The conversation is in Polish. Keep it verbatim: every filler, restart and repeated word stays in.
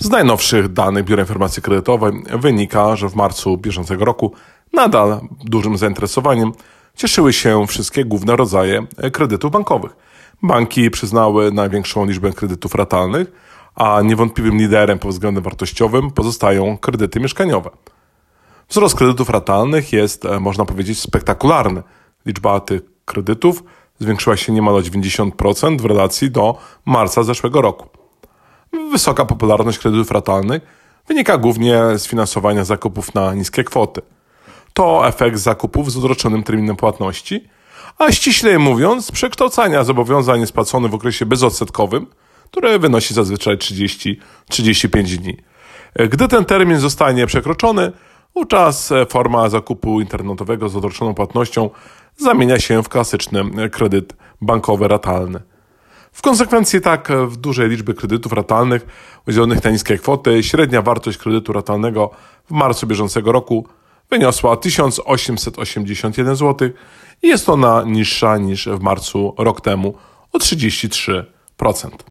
Z najnowszych danych Biura Informacji Kredytowej wynika, że w marcu bieżącego roku nadal dużym zainteresowaniem cieszyły się wszystkie główne rodzaje kredytów bankowych. Banki przyznały największą liczbę kredytów ratalnych, a niewątpliwym liderem pod względem wartościowym pozostają kredyty mieszkaniowe. Wzrost kredytów ratalnych jest, można powiedzieć, spektakularny. Liczba tych kredytów zwiększyła się niemal o dziewięćdziesiąt procent w relacji do marca zeszłego roku. Wysoka popularność kredytów ratalnych wynika głównie z finansowania zakupów na niskie kwoty. To efekt zakupów z odroczonym terminem płatności, a ściślej mówiąc przekształcania zobowiązań niespłaconych w okresie bezodsetkowym, który wynosi zazwyczaj trzydzieści do trzydziestu pięciu dni. Gdy ten termin zostanie przekroczony, wówczas forma zakupu internetowego z odroczoną płatnością zamienia się w klasyczny kredyt bankowy ratalny. W konsekwencji tak w dużej liczby kredytów ratalnych udzielonych na niskie kwoty średnia wartość kredytu ratalnego w marcu bieżącego roku wyniosła tysiąc osiemset osiemdziesiąt jeden złotych i jest ona niższa niż w marcu rok temu o trzydzieści trzy procent.